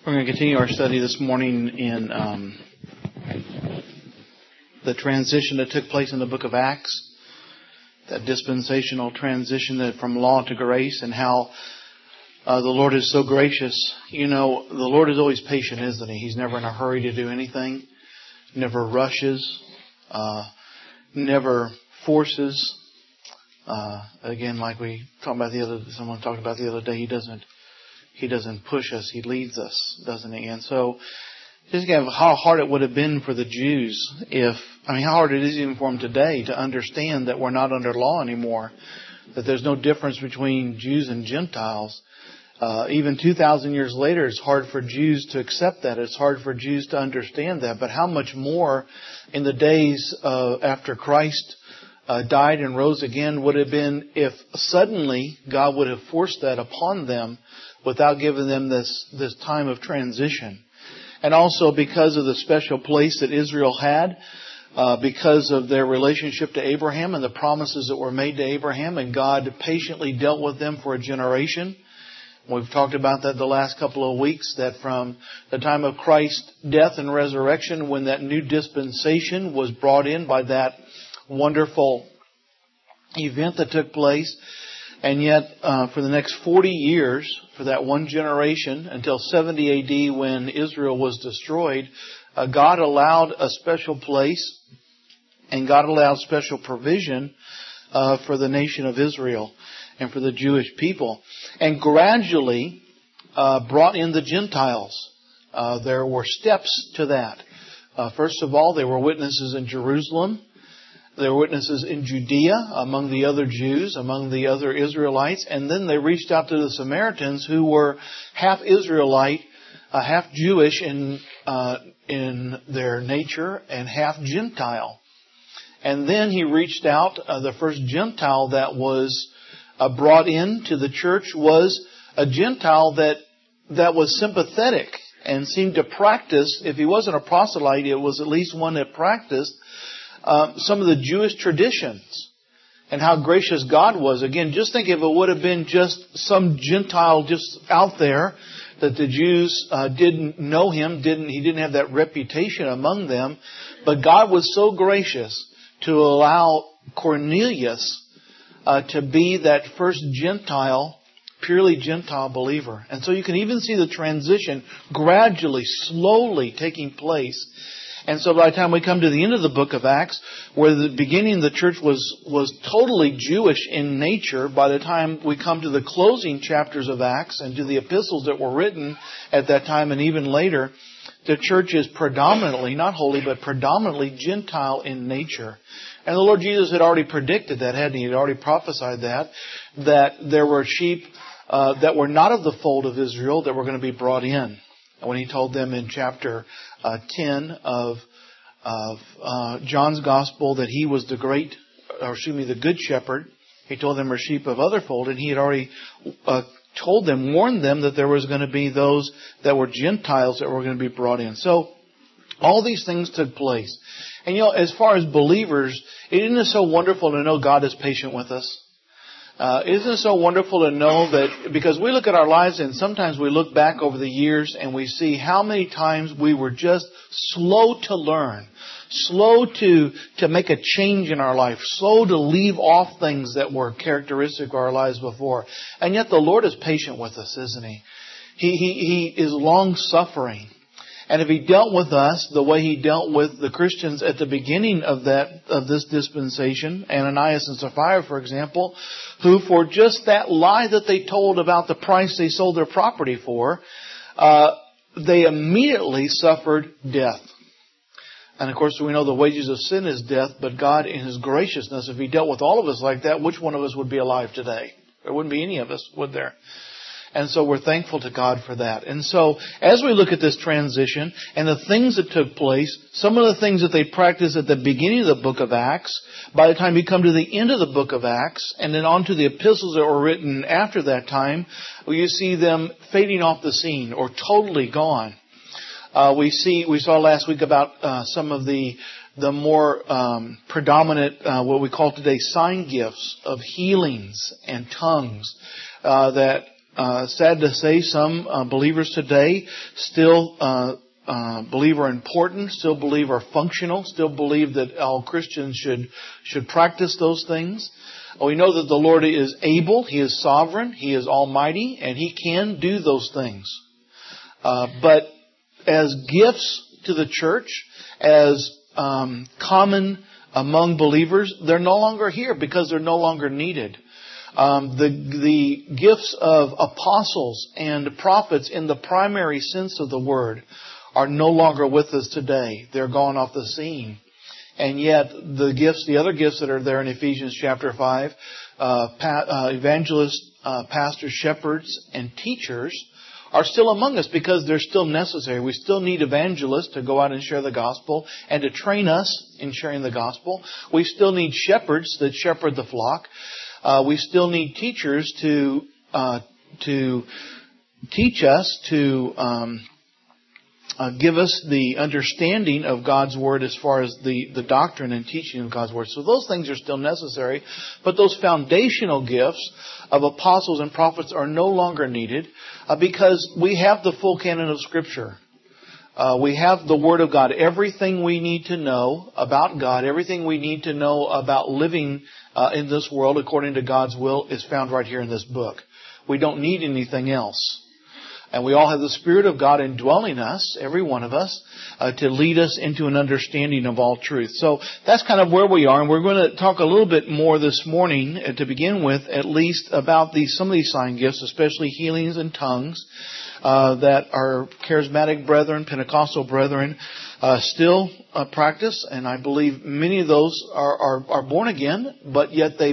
We're going to continue our study this morning in the transition that took place in the book of Acts, that dispensational transition that from law to grace, and how the Lord is so gracious. You know, the Lord is always patient, isn't He? He's never in a hurry to do anything, never rushes, never forces. Again, like someone talked about the other day, He doesn't push us. He leads us, doesn't He? And so, just think of how hard it would have been for the Jews how hard it is even for them today to understand that we're not under law anymore, that there's no difference between Jews and Gentiles. Even 2,000 years later, it's hard for Jews to accept that. It's hard for Jews to understand that. But how much more in the days after Christ died and rose again would have been if suddenly God would have forced that upon them without giving them this time of transition. And also because of the special place that Israel had, because of their relationship to Abraham and the promises that were made to Abraham, and God patiently dealt with them for a generation. We've talked about that the last couple of weeks, that from the time of Christ's death and resurrection, when that new dispensation was brought in by that wonderful event that took place, and yet for the next 40 years, for that one generation, until 70 AD when Israel was destroyed, God allowed a special place and God allowed special provision for the nation of Israel and for the Jewish people. And gradually brought in the Gentiles. There were steps to that. First of all, there were witnesses in Jerusalem. There were witnesses in Judea among the other Jews, among the other Israelites. And then they reached out to the Samaritans, who were half Israelite, half Jewish in their nature, and half Gentile. And then He reached out. The first Gentile that was brought into the church was a Gentile that was sympathetic and seemed to practice. If he wasn't a proselyte, it was at least one that practiced some of the Jewish traditions, and how gracious God was. Again, just think if it would have been just some Gentile just out there, that the Jews didn't know him, he didn't have that reputation among them. But God was so gracious to allow Cornelius to be that first Gentile, purely Gentile believer. And so you can even see the transition gradually, slowly taking place. And so by the time we come to the end of the book of Acts, where the beginning of the church was totally Jewish in nature, by the time we come to the closing chapters of Acts and to the epistles that were written at that time and even later, the church is predominantly, not wholly, but predominantly Gentile in nature. And the Lord Jesus had already predicted that, hadn't He? He had already prophesied that there were sheep that were not of the fold of Israel that were going to be brought in. When He told them in chapter 10 of John's Gospel that He was the good shepherd, He told them, "Are sheep of other fold," and He had already warned them that there was going to be those that were Gentiles that were going to be brought in. So all these things took place. And as far as believers, isn't it so wonderful to know God is patient with us? Isn't it so wonderful to know that, because we look at our lives and sometimes we look back over the years and we see how many times we were just slow to learn, slow to make a change in our life, slow to leave off things that were characteristic of our lives before. And yet the Lord is patient with us, isn't He? He is long-suffering. And if He dealt with us the way He dealt with the Christians at the beginning of this dispensation, Ananias and Sapphira, for example, who for just that lie that they told about the price they sold their property for, they immediately suffered death. And of course we know the wages of sin is death, but God in His graciousness, if He dealt with all of us like that, which one of us would be alive today? There wouldn't be any of us, would there? And so we're thankful to God for that. And so as we look at this transition and the things that took place, some of the things that they practiced at the beginning of the book of Acts, by the time you come to the end of the book of Acts and then on to the epistles that were written after that time, you see them fading off the scene or totally gone. We saw last week about some of the more predominant, what we call today sign gifts of healings and tongues that sad to say, some believers today still believe are important, still believe are functional, still believe that all Christians should practice those things. We know that the Lord is able, He is sovereign, He is almighty, and He can do those things. But as gifts to the church, as common among believers, they're no longer here because they're no longer needed. The gifts of apostles and prophets in the primary sense of the word are no longer with us today. They're gone off the scene. And yet the other gifts that are there in Ephesians chapter 5, evangelists, pastors, shepherds, and teachers are still among us because they're still necessary. We still need evangelists to go out and share the gospel and to train us in sharing the gospel. We still need shepherds that shepherd the flock. We still need teachers to teach us, to give us the understanding of God's Word as far as the doctrine and teaching of God's Word. So those things are still necessary, but those foundational gifts of apostles and prophets are no longer needed because we have the full canon of Scripture. We have the Word of God. Everything we need to know about God, everything we need to know about living in this world according to God's will is found right here in this book. We don't need anything else. And we all have the Spirit of God indwelling us, every one of us, to lead us into an understanding of all truth. So that's kind of where we are. And we're going to talk a little bit more this morning, to begin with, at least about some of these sign gifts, especially healings and tongues, that our charismatic brethren, Pentecostal brethren, still practice. And I believe many of those are born again, but yet they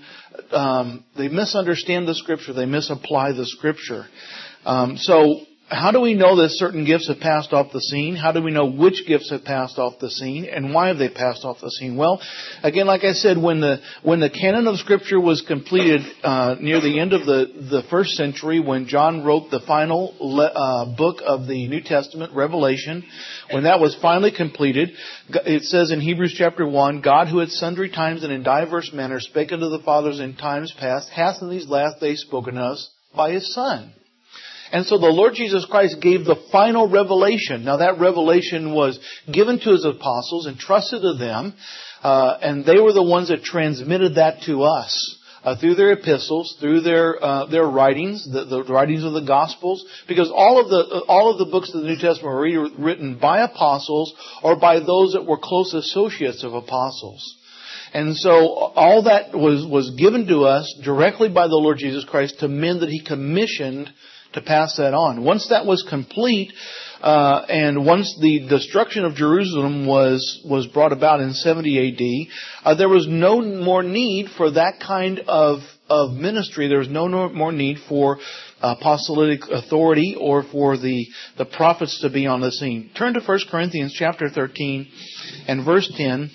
misunderstand the Scripture. They misapply the Scripture. So how do we know that certain gifts have passed off the scene? How do we know which gifts have passed off the scene? And why have they passed off the scene? Well, again, like I said, when the canon of Scripture was completed near the end of the first century, when John wrote the final book of the New Testament, Revelation, when that was finally completed, it says in Hebrews chapter 1, God, who at sundry times and in diverse manners spake unto the fathers in times past, hath in these last days spoken to us by His Son. And so the Lord Jesus Christ gave the final revelation. Now that revelation was given to His apostles, entrusted to them, and they were the ones that transmitted that to us through their epistles, through their writings, the writings of the Gospels, because all of the books of the New Testament were written by apostles or by those that were close associates of apostles. And so all that was given to us directly by the Lord Jesus Christ to men that He commissioned to pass that on. Once that was complete, and once the destruction of Jerusalem was brought about in 70 AD, there was no more need for that kind of ministry. There was no more need for apostolic authority or for the prophets to be on the scene. Turn to 1 Corinthians chapter 13 and verse 10.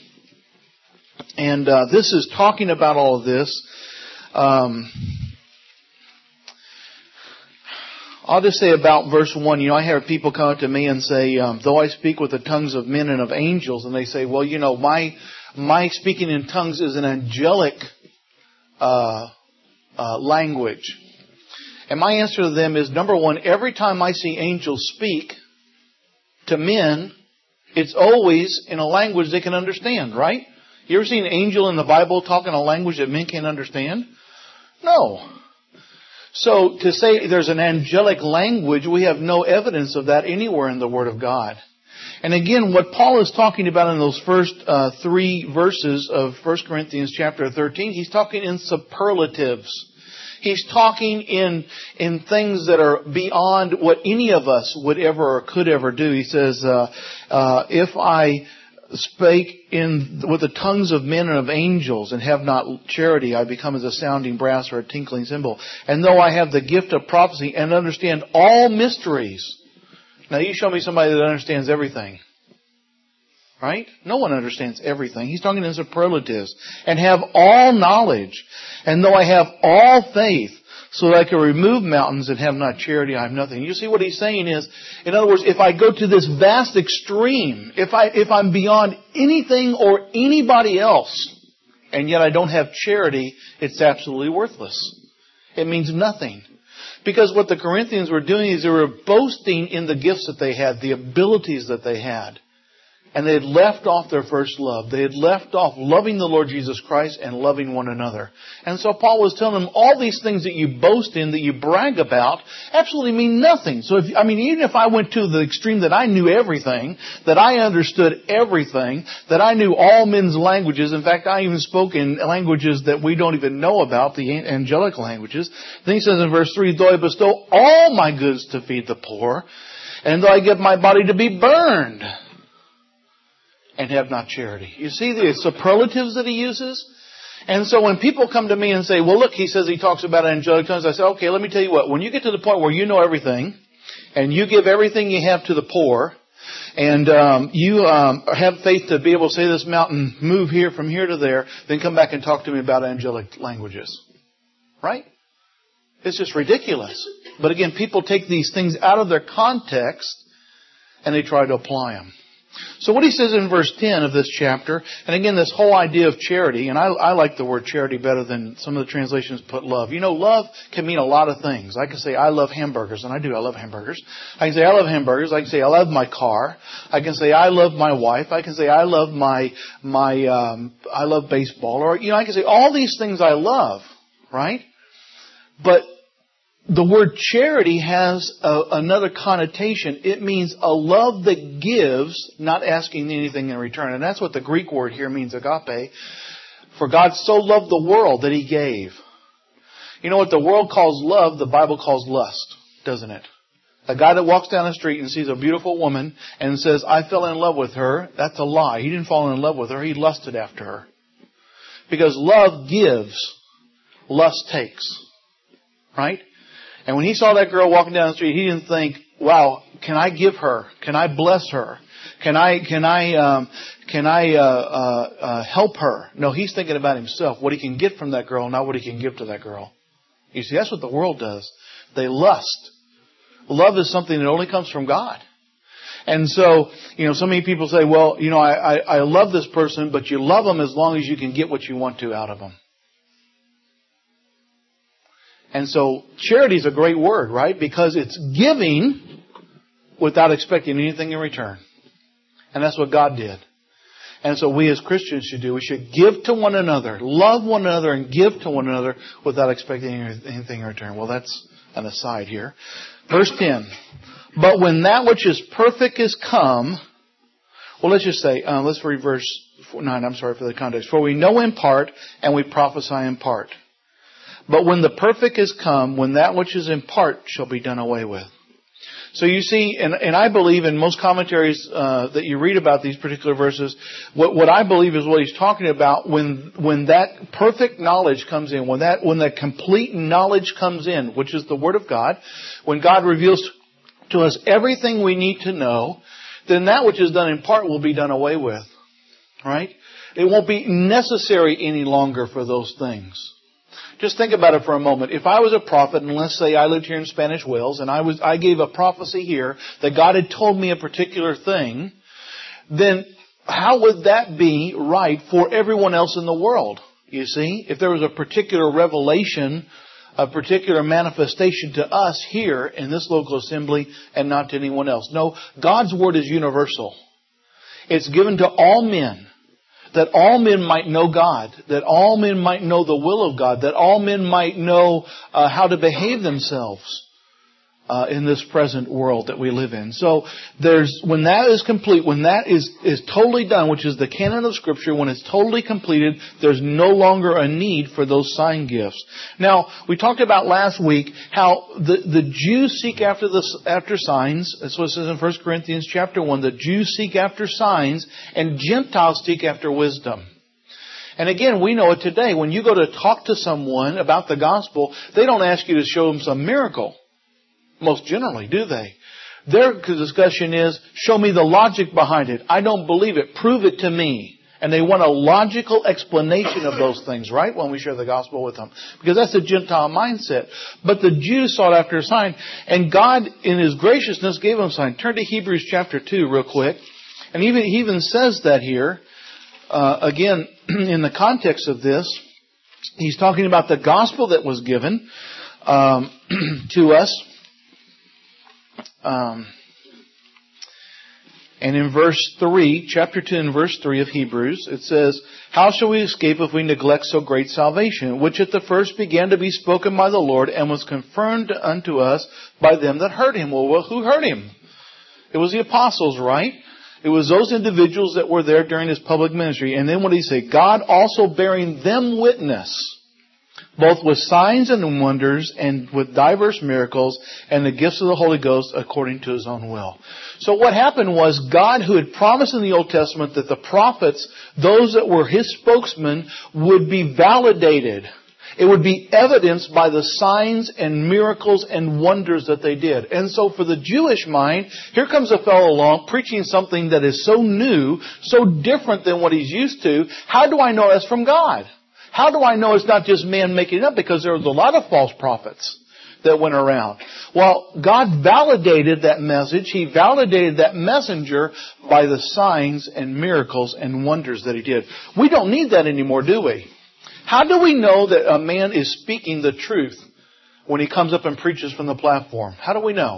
And this is talking about all of this. I'll just say about verse 1, I have people come up to me and say, though I speak with the tongues of men and of angels, and they say, well, my speaking in tongues is an angelic language. And my answer to them is, number one, every time I see angels speak to men, it's always in a language they can understand, right? You ever seen an angel in the Bible talk in a language that men can't understand? No. So to say there's an angelic language, we have no evidence of that anywhere in the Word of God. And again, what Paul is talking about in those first 3 verses of 1 Corinthians chapter 13, he's talking in superlatives. He's talking in things that are beyond what any of us would ever or could ever do. He says, if I spake with the tongues of men and of angels and have not charity, I become as a sounding brass or a tinkling cymbal. And though I have the gift of prophecy and understand all mysteries. Now you show me somebody that understands everything. Right? No one understands everything. He's talking in superlatives. And have all knowledge. And though I have all faith, so that I can remove mountains and have not charity, I have nothing. You see what he's saying is, in other words, if I go to this vast extreme, if I'm beyond anything or anybody else, and yet I don't have charity, it's absolutely worthless. It means nothing. Because what the Corinthians were doing is they were boasting in the gifts that they had, the abilities that they had. And they had left off their first love. They had left off loving the Lord Jesus Christ and loving one another. And so Paul was telling them all these things that you boast in, that you brag about, absolutely mean nothing. So even if I went to the extreme that I knew everything, that I understood everything, that I knew all men's languages, in fact, I even spoke in languages that we don't even know about, the angelic languages. Then he says in verse 3, though I bestow all my goods to feed the poor, and though I give my body to be burned, and have not charity. You see the superlatives that he uses? And so when people come to me and say, well, look, he says he talks about angelic tongues, I say, okay, let me tell you what. When you get to the point where you know everything, and you give everything you have to the poor, and you have faith to be able to say this mountain, move here from here to there, then come back and talk to me about angelic languages. Right? It's just ridiculous. But again, people take these things out of their context, and they try to apply them. So what he says in verse 10 of this chapter, and again, this whole idea of charity, and I like the word charity better than some of the translations put love. You know, love can mean a lot of things. I can say, I love hamburgers, and I do. I love hamburgers. I can say, I love hamburgers. I can say, I love my car. I can say, I love my wife. I can say, I love I love baseball. Or, I can say all these things I love, right? But the word charity has another connotation. It means a love that gives, not asking anything in return. And that's what the Greek word here means, agape. For God so loved the world that He gave. You know what the world calls love, the Bible calls lust, doesn't it? A guy that walks down the street and sees a beautiful woman and says, I fell in love with her, that's a lie. He didn't fall in love with her, he lusted after her. Because love gives, lust takes. Right? And when he saw that girl walking down the street, he didn't think, wow, can I give her? Can I bless her? Can I help her? No, he's thinking about himself, what he can get from that girl, not what he can give to that girl. You see, that's what the world does. They lust. Love is something that only comes from God. And so, so many people say, well, I love this person, but you love them as long as you can get what you want to out of them. And so charity is a great word, right? Because it's giving without expecting anything in return. And that's what God did. And so we as Christians should do. We should give to one another, love one another, and give to one another without expecting anything in return. Well, that's an aside here. Verse 10. But when that which is perfect is come, well, let's just say, let's read verse 9. I'm sorry for the context. For we know in part, and we prophesy in part. But when the perfect is come, when that which is in part shall be done away with. So you see, and I believe in most commentaries that you read about these particular verses, what I believe is what he's talking about when that perfect knowledge comes in, when that complete knowledge comes in, which is the Word of God, when God reveals to us everything we need to know, then that which is done in part will be done away with. Right? It won't be necessary any longer for those things. Just think about it for a moment. If I was a prophet, and let's say I lived here in Spanish Wales, and I gave a prophecy here that God had told me a particular thing, then how would that be right for everyone else in the world? You see, if there was a particular revelation, a particular manifestation to us here in this local assembly and not to anyone else. No, God's Word is universal. It's given to all men. That all men might know God, that all men might know the will of God, that all men might know how to behave themselves in this present world that we live in. So when that is complete, when that is totally done, which is the canon of Scripture, when it's totally completed, there's no longer a need for those sign gifts. Now, we talked about last week how the Jews seek after signs. That's what it says in 1 Corinthians chapter 1. The Jews seek after signs, and Gentiles seek after wisdom. And again, we know it today. When you go to talk to someone about the gospel, they don't ask you to show them some miracle. Most generally, do they? Their discussion is, show me the logic behind it. I don't believe it. Prove it to me. And they want a logical explanation of those things, right? When we share the gospel with them. Because that's a Gentile mindset. But the Jews sought after a sign. And God, in His graciousness, gave them a sign. Turn to Hebrews chapter 2 real quick. And He even says that here. Again, in the context of this, he's talking about the gospel that was given. to us. And in verse 3, chapter 2 and verse 3 of Hebrews, it says, "How shall we escape if we neglect so great salvation, which at the first began to be spoken by the Lord, and was confirmed unto us by them that heard Him?" Well, who heard Him? It was the apostles, right? It was those individuals that were there during His public ministry. And then what did He say? "God also bearing them witness, both with signs and wonders, and with diverse miracles, and the gifts of the Holy Ghost according to His own will." So what happened was God, who had promised in the Old Testament that the prophets, those that were His spokesmen, would be validated. It would be evidenced by the signs and miracles and wonders that they did. And so for the Jewish mind, here comes a fellow along preaching something that is so new, so different than what he's used to. How do I know that's from God? How do I know it's not just man making it up? Because there was a lot of false prophets that went around. Well, God validated that message. He validated that messenger by the signs and miracles and wonders that He did. We don't need that anymore, do we? How do we know that a man is speaking the truth when he comes up and preaches from the platform? How do we know?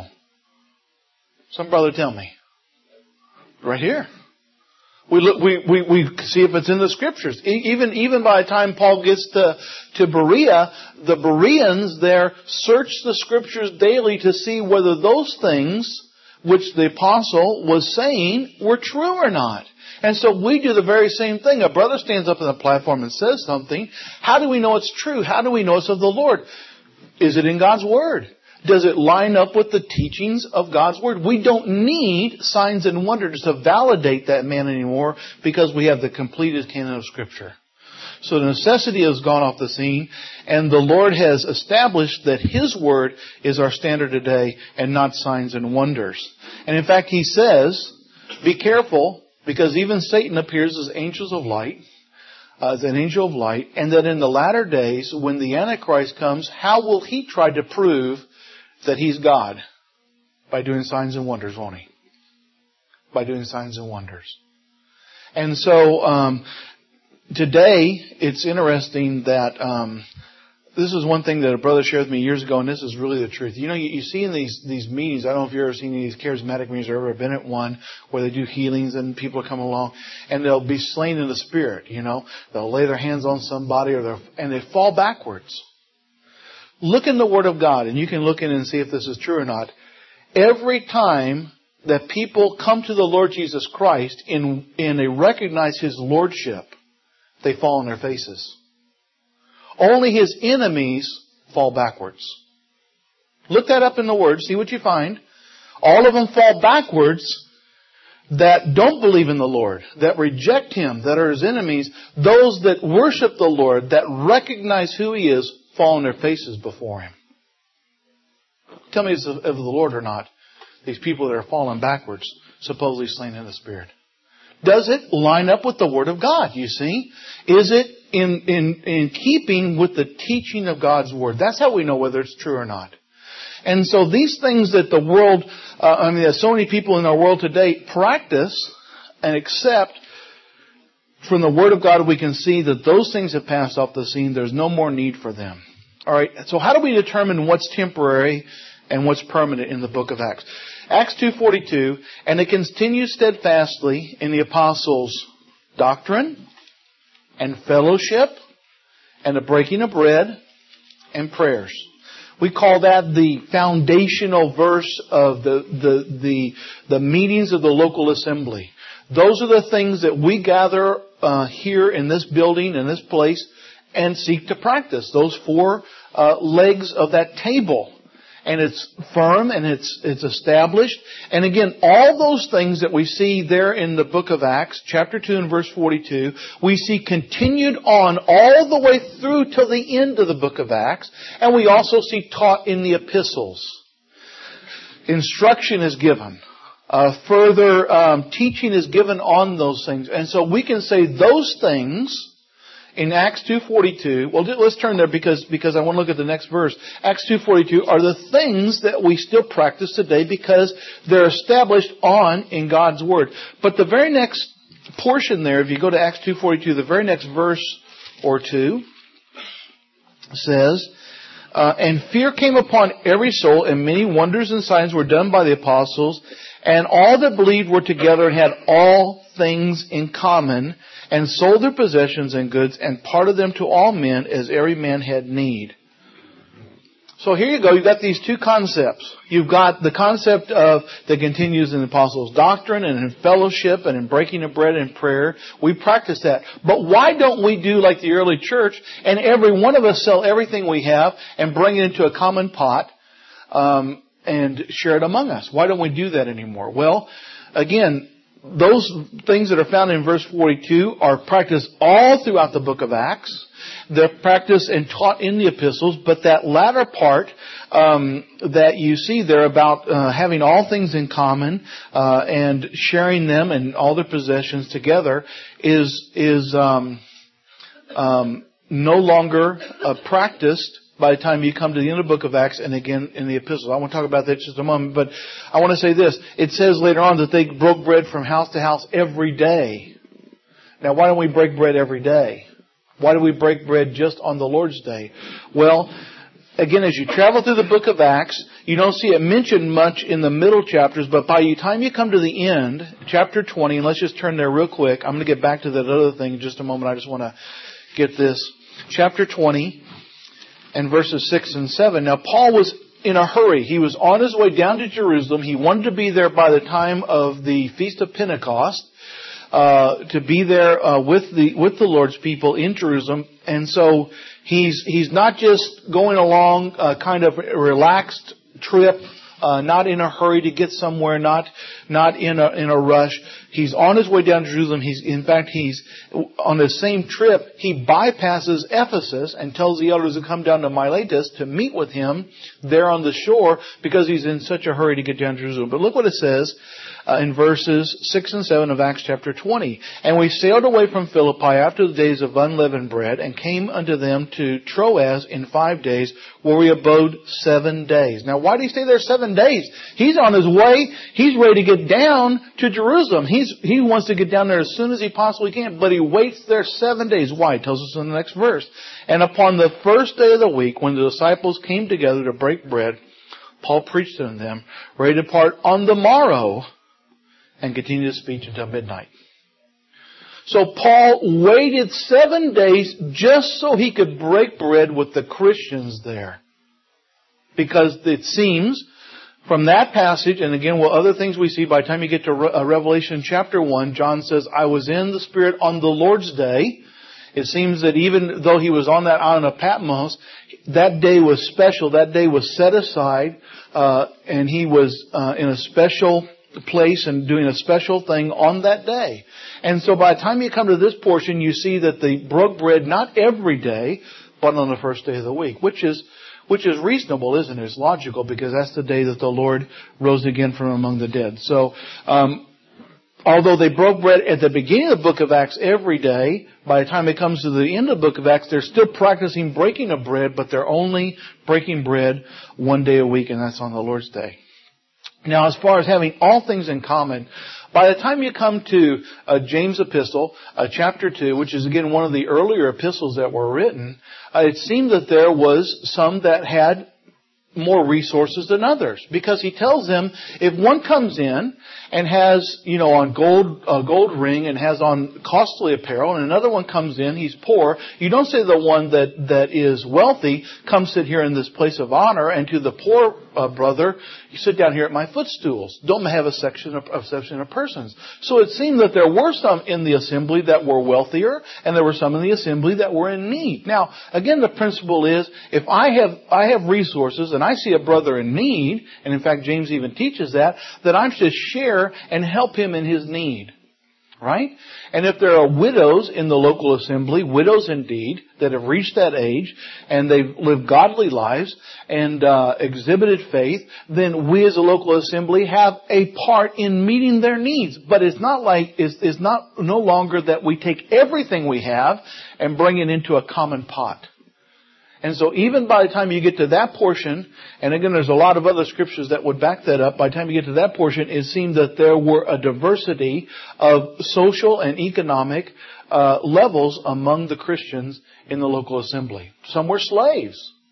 Some brother tell me. Right here. We see if it's in the Scriptures. Even by the time Paul gets to Berea, the Bereans there search the Scriptures daily to see whether those things which the apostle was saying were true or not. And so we do the very same thing. A brother stands up on the platform and says something. How do we know it's true? How do we know it's of the Lord? Is it in God's Word? Does it line up with the teachings of God's Word? We don't need signs and wonders to validate that man anymore because we have the completed canon of Scripture. So the necessity has gone off the scene, and the Lord has established that His Word is our standard today and not signs and wonders. And in fact, He says, be careful, because even Satan appears as angels of light, as an angel of light, and that in the latter days, when the Antichrist comes, how will he try to prove that he's God? By doing signs and wonders, won't he? By doing signs and wonders. And so, today, it's interesting that this is one thing that a brother shared with me years ago, and this is really the truth. You know, you see in these meetings, I don't know if you've ever seen these charismatic meetings or ever been at one where they do healings and people are coming along and they'll be slain in the Spirit, you know. They'll lay their hands on somebody and they fall backwards. Look in the Word of God, and you can look in and see if this is true or not. Every time that people come to the Lord Jesus Christ and they recognize His Lordship, they fall on their faces. Only His enemies fall backwards. Look that up in the Word. See what you find. All of them fall backwards that don't believe in the Lord, that reject Him, that are His enemies. Those that worship the Lord, that recognize who He is, fall on their faces before Him. Tell me if it's of the Lord or not. These people that are falling backwards, supposedly slain in the Spirit. Does it line up with the Word of God, you see? Is it in keeping with the teaching of God's Word? That's how we know whether it's true or not. And so these things that the world, there's so many people in our world today practice and accept from the Word of God, we can see that those things have passed off the scene. There's no more need for them. All right. So how do we determine what's temporary and what's permanent in the book of Acts? Acts 2:42, and it continues steadfastly in the apostles' doctrine and fellowship and the breaking of bread and prayers. We call that the foundational verse of the meetings of the local assembly. Those are the things that we gather here in this building, in this place, and seek to practice. Those four legs of that table. And it's firm and it's established. And again, all those things that we see there in the book of Acts, chapter 2 and verse 42, we see continued on all the way through till the end of the book of Acts. And we also see taught in the epistles. Instruction is given. Further teaching is given on those things. And so we can say those things in Acts 2:42, well, let's turn there because I want to look at the next verse. Acts 2:42 are the things that we still practice today because they're established in God's Word. But the very next portion there, if you go to Acts 2:42, the very next verse or two says, And fear came upon every soul, and many wonders and signs were done by the apostles. And all that believed were together and had all things in common, and sold their possessions and goods, and parted them to all men as every man had need. So here you go. You've got these two concepts. You've got the concept of that continues in the apostles' doctrine and in fellowship and in breaking of bread and prayer. We practice that. But why don't we do like the early church and every one of us sell everything we have and bring it into a common pot and share it among us? Why don't we do that anymore? Well, again, those things that are found in verse 42 are practiced all throughout the book of Acts. They're practiced and taught in the epistles, but that latter part that you see there about having all things in common and sharing them and all their possessions together is no longer practiced by the time you come to the end of the book of Acts and again in the epistles. I want to talk about that in just a moment, but I want to say this. It says later on that they broke bread from house to house every day. Now, why don't we break bread every day? Why do we break bread just on the Lord's Day? Well, again, as you travel through the book of Acts, you don't see it mentioned much in the middle chapters, but by the time you come to the end, chapter 20, and let's just turn there real quick. I'm going to get back to that other thing in just a moment. I just want to get this. Chapter 20 and verses 6 and 7. Now, Paul was in a hurry. He was on his way down to Jerusalem. He wanted to be there by the time of the Feast of Pentecost. To be there with the Lord's people in Jerusalem, and so he's not just going along kind of a relaxed trip, not in a hurry to get somewhere, not in a rush. He's on his way down to Jerusalem. He's on the same trip. He bypasses Ephesus and tells the elders to come down to Miletus to meet with him there on the shore because he's in such a hurry to get down to Jerusalem. But look what it says. In verses 6 and 7 of Acts chapter 20. And we sailed away from Philippi after the days of unleavened bread and came unto them to Troas in 5 days, where we abode 7 days. Now, why did he stay there 7 days? He's on his way. He's ready to get down to Jerusalem. He wants to get down there as soon as he possibly can, but he waits there 7 days. Why? It tells us in the next verse. And upon the first day of the week, when the disciples came together to break bread, Paul preached unto them, ready to depart on the morrow, and continued his speech until midnight. So Paul waited 7 days just so he could break bread with the Christians there. Because it seems from that passage, and again, other things we see by the time you get to Revelation chapter 1, John says, I was in the Spirit on the Lord's day. It seems that even though he was on that island of Patmos, that day was special. That day was set aside, and he was in a special place and doing a special thing on that day. And so by the time you come to this portion, you see that they broke bread not every day, but on the first day of the week, which is reasonable, isn't it? It's logical because that's the day that the Lord rose again from among the dead. So, although they broke bread at the beginning of the book of Acts every day, by the time it comes to the end of the book of Acts, they're still practicing breaking of bread, but they're only breaking bread 1 day a week, and that's on the Lord's Day. Now, as far as having all things in common, by the time you come to James' epistle, chapter 2, which is again one of the earlier epistles that were written, it seemed that there was some that had more resources than others. Because he tells them, if one comes in and has, on a gold ring and has on costly apparel, and another one comes in, he's poor, you don't say the one that is wealthy, come sit here in this place of honor, and to the poor brother, you sit down here at my footstools. Don't have a section of persons. So it seemed that there were some in the assembly that were wealthier, and there were some in the assembly that were in need. Now, again, the principle is, if I have resources, and I see a brother in need, and in fact James even teaches that I'm to share and help him in his need. Right? And if there are widows in the local assembly, widows indeed, that have reached that age, and they've lived godly lives, and exhibited faith, then we as a local assembly have a part in meeting their needs. But it's not no longer that we take everything we have and bring it into a common pot. And so even by the time you get to that portion, and again there's a lot of other scriptures that would back that up, by the time you get to that portion, it seemed that there were a diversity of social and economic levels among the Christians in the local assembly. Some were slaves.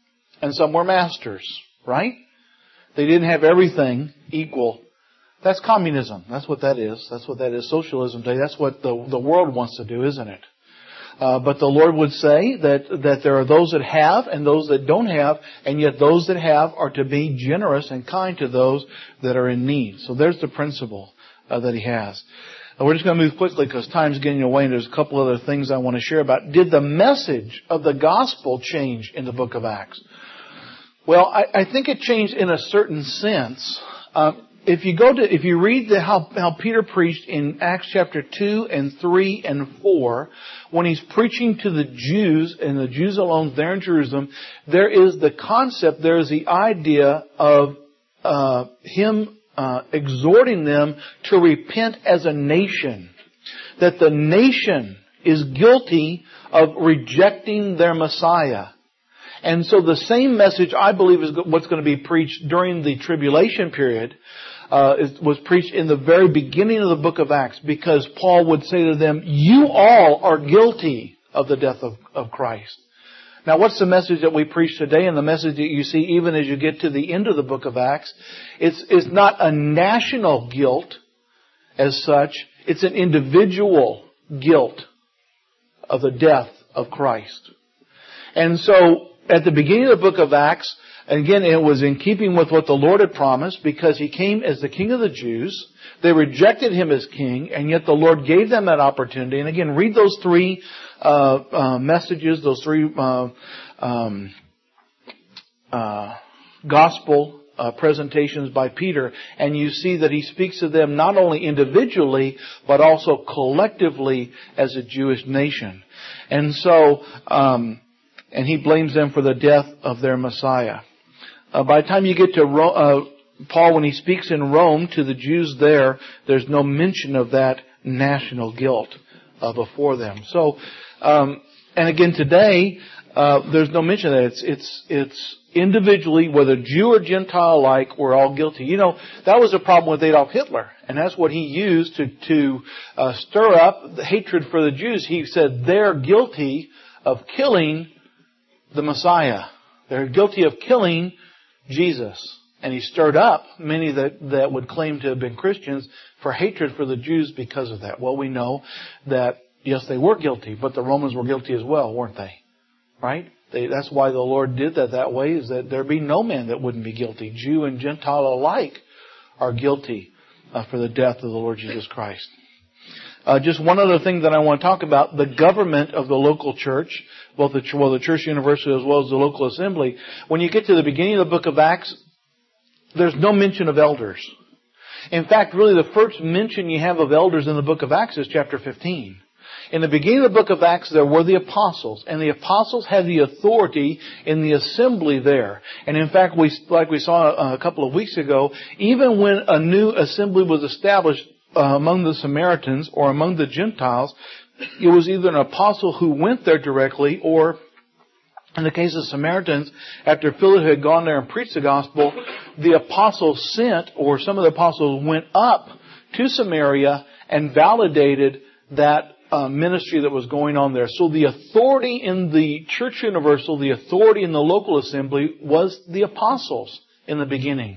and some were masters, right? They didn't have everything equal. That's communism. That's what that is. That's what that is. Socialism today. That's what the world wants to do, isn't it? But the Lord would say that there are those that have and those that don't have, and yet those that have are to be generous and kind to those that are in need. So there's the principle that He has. We're just going to move quickly because time's getting away, and there's a couple other things I want to share about. Did the message of the gospel change in the book of Acts? Well, I think it changed in a certain sense. If you read how Peter preached in Acts chapter 2 and 3 and 4, when he's preaching to the Jews, and the Jews alone there in Jerusalem, there is the concept, there is the idea of him exhorting them to repent as a nation. That the nation is guilty of rejecting their Messiah. And so the same message, I believe, is what's going to be preached during the tribulation period. Was preached in the very beginning of the book of Acts, because Paul would say to them, you all are guilty of the death of Christ. Now, what's the message that we preach today, and the message that you see even as you get to the end of the book of Acts? It's not a national guilt as such. It's an individual guilt of the death of Christ. And so, at the beginning of the book of Acts, again, it was in keeping with what the Lord had promised, because He came as the King of the Jews. They rejected Him as King, and yet the Lord gave them that opportunity. And again, read those three messages, those three gospel presentations by Peter, and you see that he speaks to them not only individually, but also collectively as a Jewish nation. And so, and he blames them for the death of their Messiah. By the time you get to Paul, when he speaks in Rome to the Jews there's no mention of that national guilt before them. So, and again today, there's no mention of that. It's individually, whether Jew or Gentile alike, we're all guilty. You know, that was a problem with Adolf Hitler, and that's what he used to stir up the hatred for the Jews. He said they're guilty of killing the Messiah. They're guilty of killing Jesus. And he stirred up many that would claim to have been Christians for hatred for the Jews because of that. Well, we know that, yes, they were guilty, but the Romans were guilty as well, weren't they? Right? That's why the Lord did that way, is that there be no man that wouldn't be guilty. Jew and Gentile alike are guilty for the death of the Lord Jesus Christ. Just one other thing that I want to talk about, the government of the local church, both the church university as well as the local assembly. When you get to the beginning of the book of Acts, there's no mention of elders. In fact, really the first mention you have of elders in the book of Acts is chapter 15. In the beginning of the book of Acts, there were the apostles, and the apostles had the authority in the assembly there. And in fact, like we saw a couple of weeks ago, even when a new assembly was established among the Samaritans or among the Gentiles, it was either an apostle who went there directly, or in the case of Samaritans, after Philip had gone there and preached the gospel, the apostles sent, or some of the apostles went up to Samaria and validated that ministry that was going on there. So the authority in the church universal, the authority in the local assembly was the apostles in the beginning.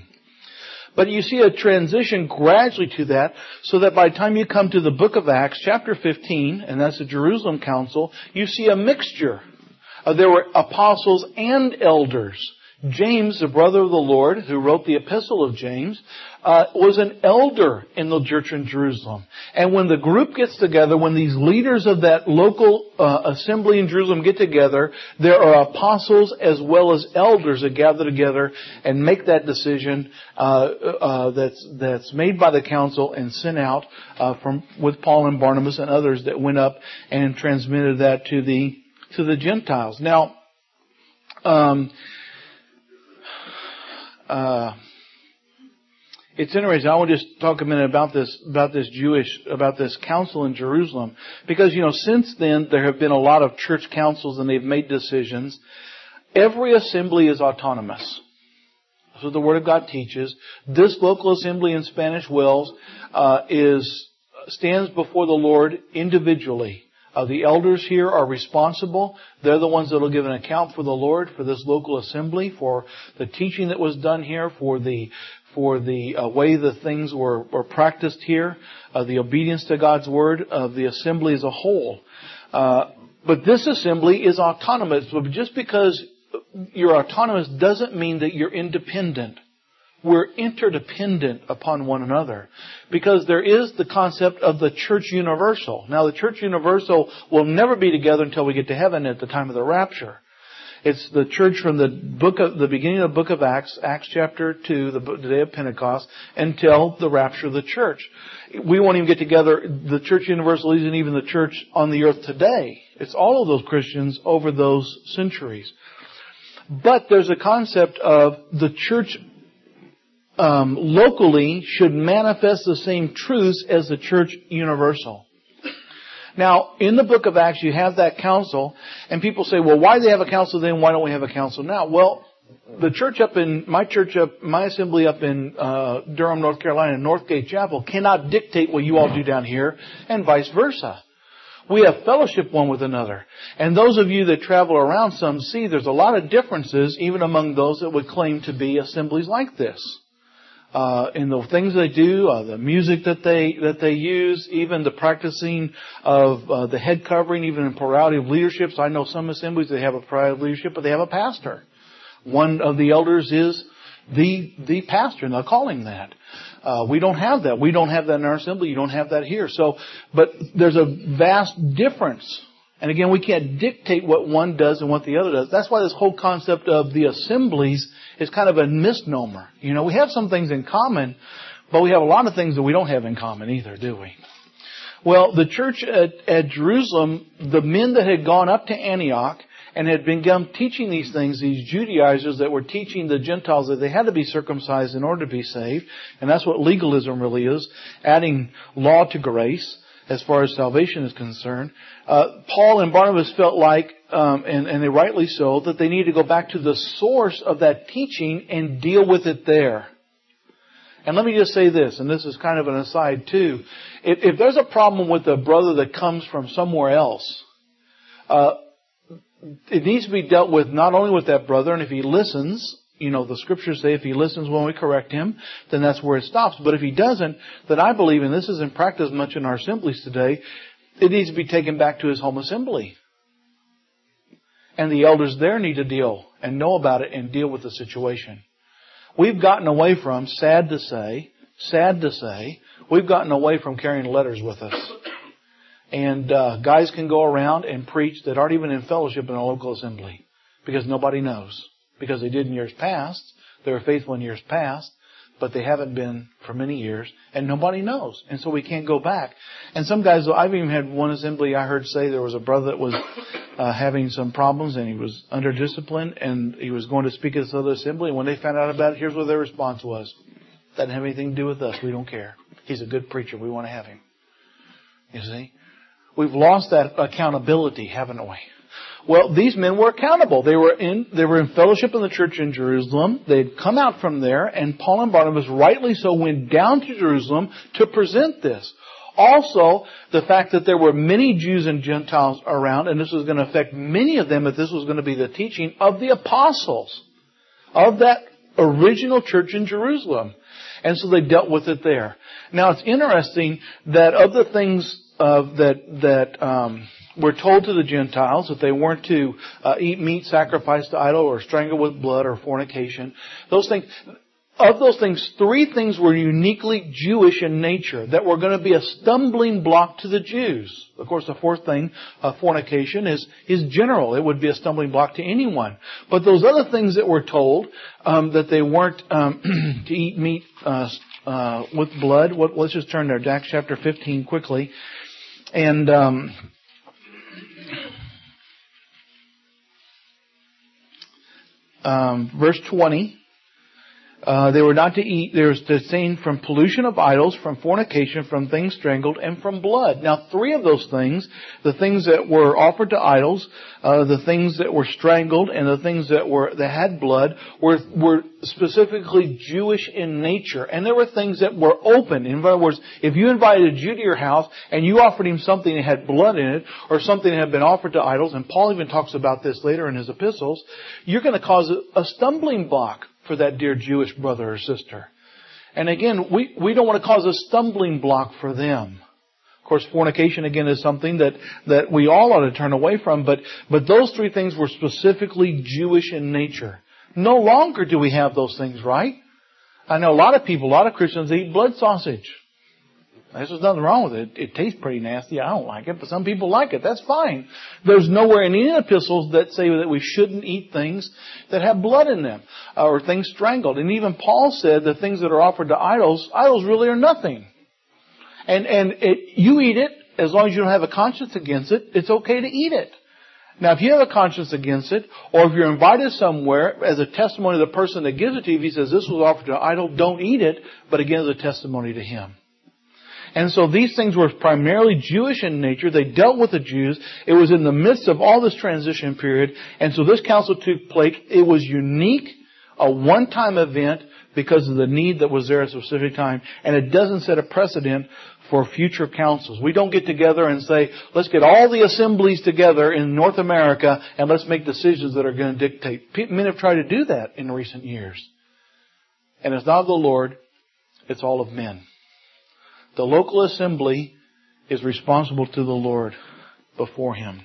But you see a transition gradually to that, so that by the time you come to the book of Acts, chapter 15, and that's the Jerusalem Council, you see a mixture. There were apostles and elders. James, the brother of the Lord, who wrote the epistle of James, was an elder in the church in Jerusalem. And when the group gets together, when these leaders of that local assembly in Jerusalem get together, there are apostles as well as elders that gather together and make that decision that's made by the council and sent out with Paul and Barnabas and others that went up and transmitted that to the Gentiles. Now, it's interesting. I want to just talk a minute about this council in Jerusalem, because since then there have been a lot of church councils and they've made decisions. Every assembly is autonomous. That's what the Word of God teaches. This local assembly in Spanish Wells stands before the Lord individually. The elders here are responsible. They're the ones that will give an account for the Lord, for this local assembly, for the teaching that was done here, for the way the things were practiced here, the obedience to God's Word, of the assembly as a whole. But this assembly is autonomous. But just because you're autonomous doesn't mean that you're independent. We're interdependent upon one another, because there is the concept of the church universal. Now, the church universal will never be together until we get to heaven at the time of the rapture. It's the church from the beginning of the book of Acts, Acts chapter 2, the day of Pentecost, until the rapture of the church. We won't even get together. The church universal isn't even the church on the earth today. It's all of those Christians over those centuries. But there's a concept of the church locally should manifest the same truths as the church universal. Now, in the book of Acts, you have that council, and people say, well, why do they have a council then? Why don't we have a council now? Well, the church my assembly up in Durham, North Carolina, Northgate Chapel, cannot dictate what you all do down here, and vice versa. We have fellowship one with another. And those of you that travel around some see there's a lot of differences even among those that would claim to be assemblies like this. In the things they do, the music that they use, even the practicing of the head covering, even in plurality of leaderships. I know some assemblies they have a plurality of leadership, but they have a pastor. One of the elders is the pastor, and they'll call him that. We don't have that. We don't have that in our assembly. You don't have that here. But there's a vast difference. And again, we can't dictate what one does and what the other does. That's why this whole concept of the assemblies is kind of a misnomer. You know, we have some things in common, but we have a lot of things that we don't have in common either, do we? Well, the church at Jerusalem, the men that had gone up to Antioch and had begun teaching these things, these Judaizers that were teaching the Gentiles that they had to be circumcised in order to be saved, and that's what legalism really is, adding law to grace as far as salvation is concerned. Paul and Barnabas felt like, and they rightly so, that they need to go back to the source of that teaching and deal with it there. And let me just say this, and this is kind of an aside too. If there's a problem with a brother that comes from somewhere else, it needs to be dealt with not only with that brother, and if he listens, you know, the scriptures say if he listens when we correct him, then that's where it stops. But if he doesn't, then I believe, and this isn't practiced much in our assemblies today, it needs to be taken back to his home assembly. And the elders there need to deal and know about it and deal with the situation. We've gotten away from, sad to say, we've gotten away from carrying letters with us. And guys can go around and preach that aren't even in fellowship in a local assembly because nobody knows. Because they did in years past. They were faithful in years past, but they haven't been for many years, and nobody knows. And so we can't go back. And some guys, I've even had one assembly I heard say there was a brother that was having some problems, and he was under discipline, and he was going to speak at this other assembly, and when they found out about it, here's what their response was. Doesn't have anything to do with us. We don't care. He's a good preacher. We want to have him. You see? We've lost that accountability, haven't we? Well, these men were accountable. They were in fellowship in the church in Jerusalem. They'd come out from there, and Paul and Barnabas, rightly so, went down to Jerusalem to present this. Also, the fact that there were many Jews and Gentiles around, and this was going to affect many of them if this was going to be the teaching of the apostles of that original church in Jerusalem. And so they dealt with it there. Now, it's interesting that of the things were told to the Gentiles that they weren't to eat meat sacrificed to idol or strangle with blood or fornication. Of those things, 3 things were uniquely Jewish in nature that were going to be a stumbling block to the Jews. Of course, the 4th thing, fornication, is general. It would be a stumbling block to anyone. But those other things that were told, that they weren't to eat meat with blood. Let's just turn there to Acts chapter 15 quickly. And verse 20. They were not to eat. They were to abstain from pollution of idols, from fornication, from things strangled, and from blood. Now, three of those things, the things that were offered to idols, the things that were strangled, and the things that had blood, were specifically Jewish in nature. And there were things that were open. In other words, if you invited a Jew to your house and you offered him something that had blood in it, or something that had been offered to idols, and Paul even talks about this later in his epistles, you're going to cause a stumbling block for that dear Jewish brother or sister. And again, we don't want to cause a stumbling block for them. Of course, fornication, again, is something that we all ought to turn away from, but those three things were specifically Jewish in nature. No longer do we have those things, right? I know a lot of Christians eat blood sausage. There's nothing wrong with it. It tastes pretty nasty. I don't like it, but some people like it. That's fine. There's nowhere in any epistles that say that we shouldn't eat things that have blood in them, or things strangled. And even Paul said the things that are offered to idols really are nothing. And you eat it as long as you don't have a conscience against it. It's okay to eat it. Now, if you have a conscience against it, or if you're invited somewhere as a testimony to the person that gives it to you, if he says this was offered to an idol, don't eat it, but again as a testimony to him. And so these things were primarily Jewish in nature. They dealt with the Jews. It was in the midst of all this transition period. And so this council took place. It was unique, a one-time event because of the need that was there at a specific time. And it doesn't set a precedent for future councils. We don't get together and say, let's get all the assemblies together in North America and let's make decisions that are going to dictate. Men have tried to do that in recent years. And it's not of the Lord, it's all of men. The local assembly is responsible to the Lord before Him.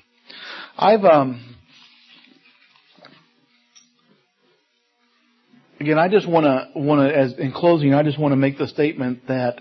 Again, I just want to, as in closing, I just want to make the statement that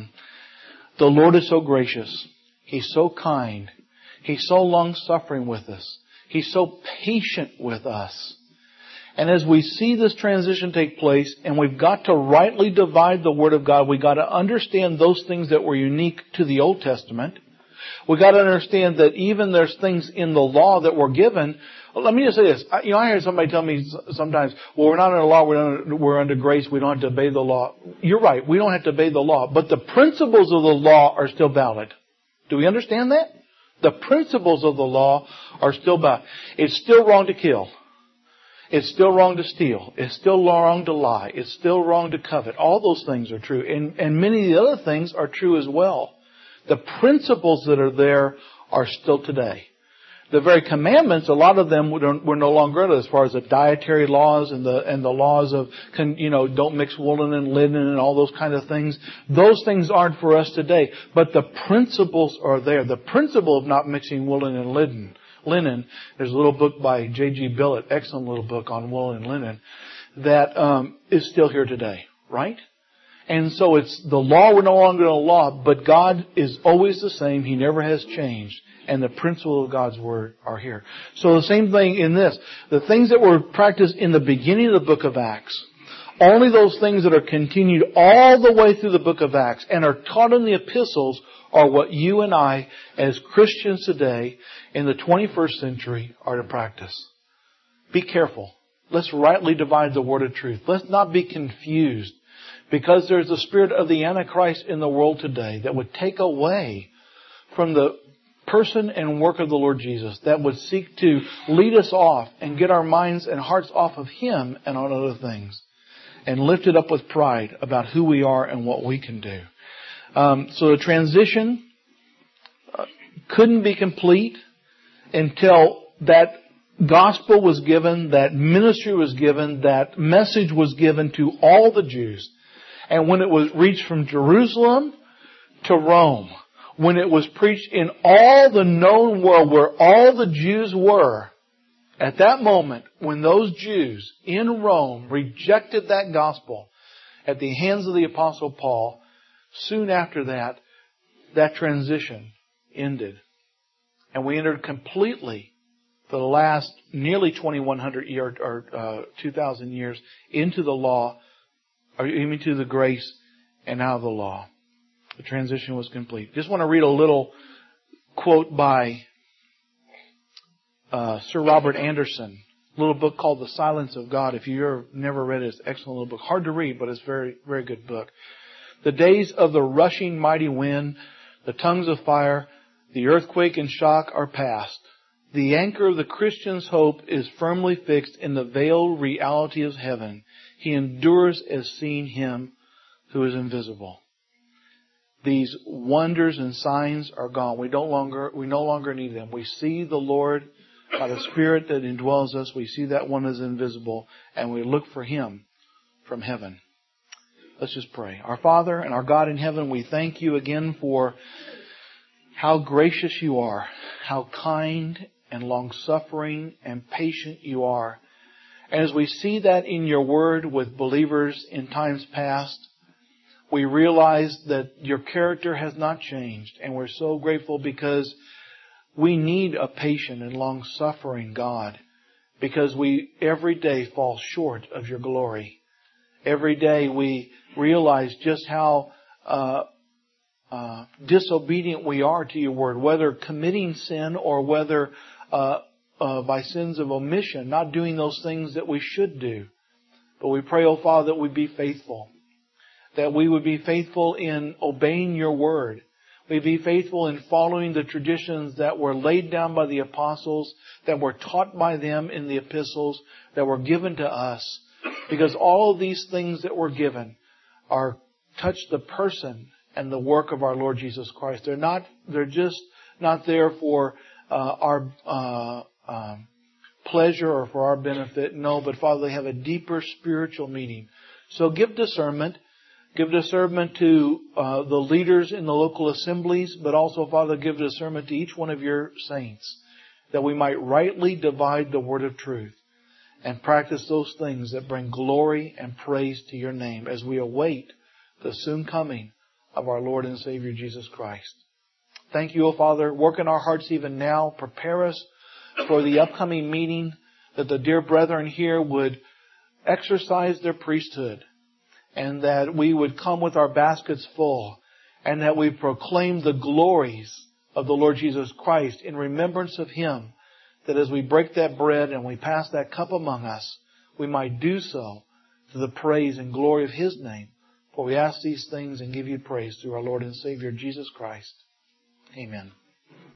the Lord is so gracious. He's so kind. He's so long-suffering with us. He's so patient with us. And as we see this transition take place, and we've got to rightly divide the Word of God, we've got to understand those things that were unique to the Old Testament. We've got to understand that even there's things in the law that were given. Let me just say this. I hear somebody tell me sometimes, well, we're not under law, we're under grace, we don't have to obey the law. You're right, we don't have to obey the law, but the principles of the law are still valid. Do we understand that? The principles of the law are still valid. It's still wrong to kill. It's still wrong to steal. It's still wrong to lie. It's still wrong to covet. All those things are true. And many of the other things are true as well. The principles that are there are still today. The very commandments, a lot of them were no longer as far as the dietary laws and the laws of, don't mix woolen and linen and all those kind of things. Those things aren't for us today. But the principles are there. The principle of not mixing woolen and linen. There's a little book by J.G. Billett, excellent little book on wool and linen, that is still here today, right? And so it's the law, we're no longer in a law, but God is always the same. He never has changed. And the principles of God's Word are here. So the same thing in this. The things that were practiced in the beginning of the book of Acts, only those things that are continued all the way through the book of Acts and are taught in the epistles are what you and I, as Christians today, in the 21st century, are to practice. Be careful. Let's rightly divide the word of truth. Let's not be confused, because there's the spirit of the Antichrist in the world today that would take away from the person and work of the Lord Jesus, that would seek to lead us off and get our minds and hearts off of Him and on other things, and lift it up with pride about who we are and what we can do. So the transition couldn't be complete until that gospel was given, that ministry was given, that message was given to all the Jews. And when it was reached from Jerusalem to Rome, when it was preached in all the known world where all the Jews were, at that moment, when those Jews in Rome rejected that gospel at the hands of the Apostle Paul, soon after that, that transition ended. And we entered completely for the last nearly 2,100 years or 2,000 years into the law, or even to the grace and out of the law. The transition was complete. Just want to read a little quote by Sir Robert Anderson, little book called The Silence of God. If you've never read it, it's an excellent little book. Hard to read, but it's a very, very good book. The days of the rushing mighty wind, the tongues of fire, the earthquake and shock are past. The anchor of the Christian's hope is firmly fixed in the veiled reality of heaven. He endures as seeing Him who is invisible. These wonders and signs are gone. We no longer need them. We see the Lord by the Spirit that indwells us. We see that one is invisible, and we look for Him from heaven. Let's just pray. Our Father and our God in heaven, we thank You again for how gracious You are, how kind and long-suffering and patient You are. And as we see that in Your Word with believers in times past, we realize that Your character has not changed. And we're so grateful because we need a patient and long-suffering God, because we every day fall short of Your glory. Every day we realize just how disobedient we are to Your Word, whether committing sin or whether by sins of omission, not doing those things that we should do. But we pray, oh Father, that we be faithful. That we would be faithful in obeying Your Word. We'd be faithful in following the traditions that were laid down by the apostles, that were taught by them in the epistles, that were given to us. Because all of these things that were given touch the person and the work of our Lord Jesus Christ. They're just not there for our pleasure or for our benefit. No, but Father, they have a deeper spiritual meaning. So give discernment. Give discernment to the leaders in the local assemblies, but also, Father, give discernment to each one of Your saints, that we might rightly divide the word of truth and practice those things that bring glory and praise to Your name as we await the soon coming of our Lord and Savior Jesus Christ. Thank You, O Father. Work in our hearts even now. Prepare us for the upcoming meeting, that the dear brethren here would exercise their priesthood, and that we would come with our baskets full, and that we proclaim the glories of the Lord Jesus Christ in remembrance of Him, that as we break that bread and we pass that cup among us, we might do so to the praise and glory of His name. For we ask these things and give You praise through our Lord and Savior Jesus Christ. Amen.